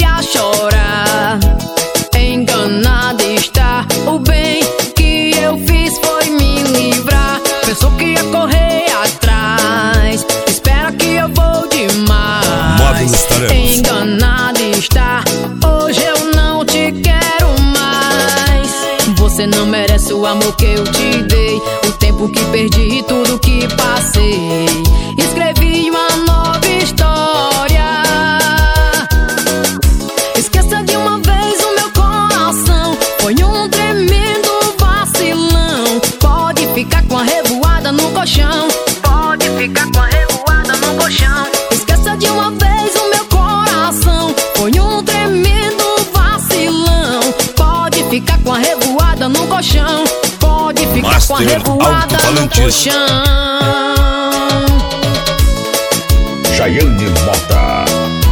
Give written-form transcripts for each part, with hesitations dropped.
ia chorar. Enganada está, o bem que eu fiz foi me livrar. Pensou que ia correr atrás, espera que eu vou demais. Enganada está, hoje eu não te quero mais. Você não merece o amor que eu te dei, o tempo que perdi e tudo que passei. Escrevi uma nova história. Esqueça de uma vez o meu coração, foi um tremendo vacilão. Pode ficar com a revoada no colchão, pode ficar com a revoada no colchão. Esqueça de uma vez o meu coração, foi um tremendo vacilão. Pode ficar com a revoada no colchão, pode ficar Master com a revoada no colchão. Jaiane Mota.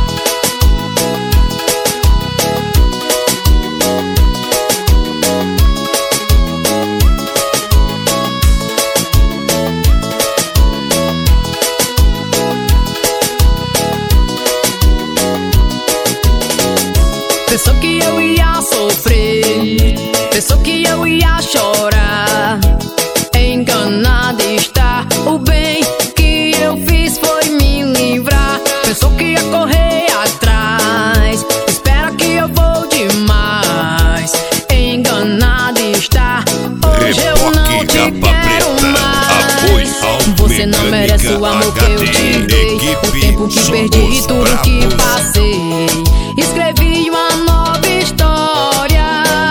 Pensou que eu ia sofrer, pensou que eu ia chorar. Enganada está, o bem que eu fiz foi me livrar. Pensou que ia correr atrás, espera que eu vou demais. Enganada está, hoje eu não te quero mais. Você não merece o amor que eu te dei, o tempo que perdi e tudo que passei. Escrevi uma nova história.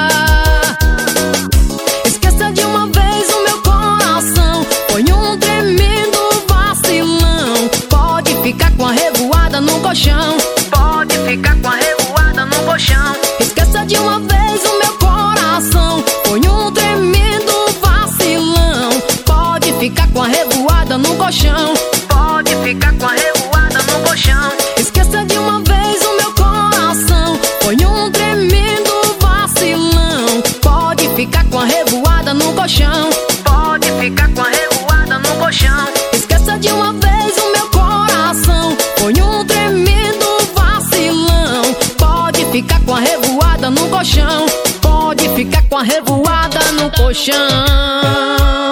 Esqueça de uma vez o meu coração, foi um tremendo vacilão. Pode ficar com a revoada no colchão, pode ficar com a revoada no colchão. Esqueça de uma vez o meu coração, foi um tremendo vacilão. Pode ficar com a revoada no colchão, pode ficar com a revoada no colchão. Esqueça de uma vez o meu coração, foi um tremendo vacilão. Pode ficar com a revoada no colchão, pode ficar com a revoada no colchão. Esqueça de uma vez o meu coração, foi um tremendo vacilão. Pode ficar com a revoada no colchão, pode ficar com a revoada no colchão.